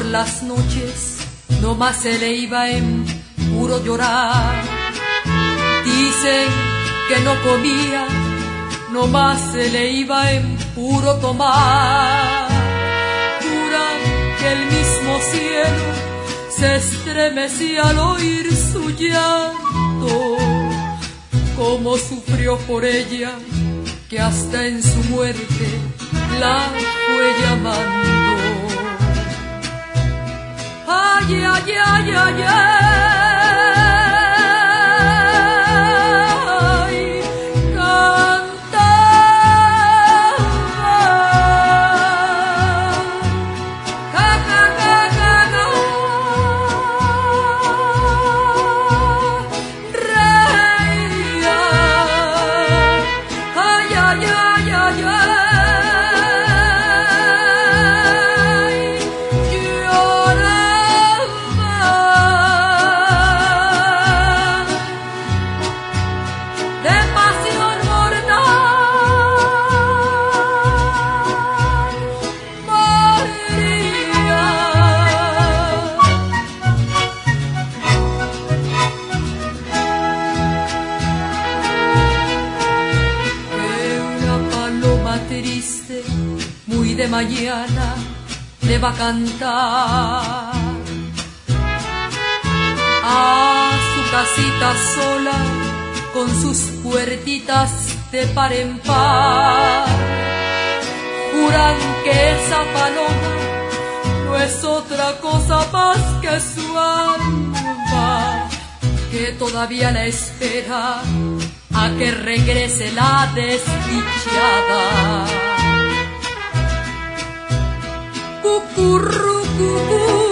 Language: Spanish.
las noches nomás se le iba en puro llorar. Dicen que no comía, nomás se le iba en puro tomar. Juran que el mismo cielo se estremecía al oír su llanto. Cómo sufrió por ella, que hasta en su muerte la fue llamando. Ay, ay, ay, ay, ay. Triste, muy de mañana, le va a cantar a su casita sola, con sus puertitas de par en par. Juran que esa paloma no es otra cosa más que su alma, que todavía la espera a que regrese la desdichada. Cucurru, cucú.